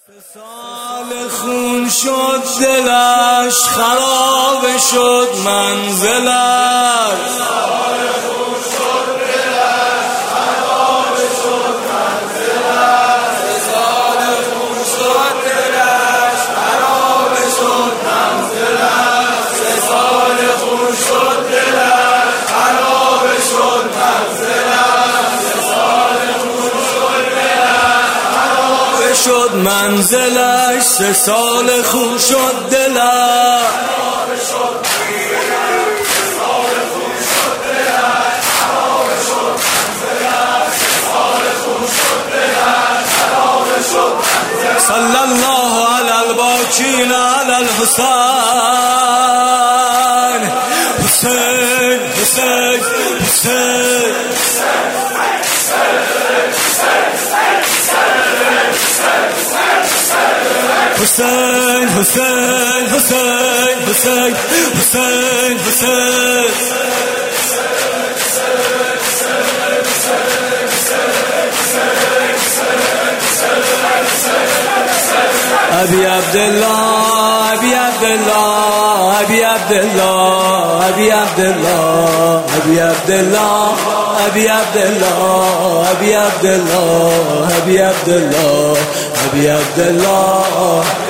سال خون شد دلش، خراب شد منزلش. سال خون شد دلش، خراب شد منزلش. سال خون شد دلش، خراب شد منزلش. سال خون شد دلش، خراب شد منزلش. سال خون شد دلش، خراب شد منزلش. سه سال خون شد دلش، خراب شد منزلش. سه سال خون شد دلش، خراب شد منزلش. سه سال خون شد دلش، خراب شد منزلش. صلی الله علی الباقین علی الحسین. حسین حسین حسین حسین حسین حسین حسین حسین حسین. ابی عبدالله ابی عبدالله ابی عبدالله ابی عبدالله ابی عبدالله ابی عبدالله ابی عبدالله ابی عبدالله ابی عبدالله.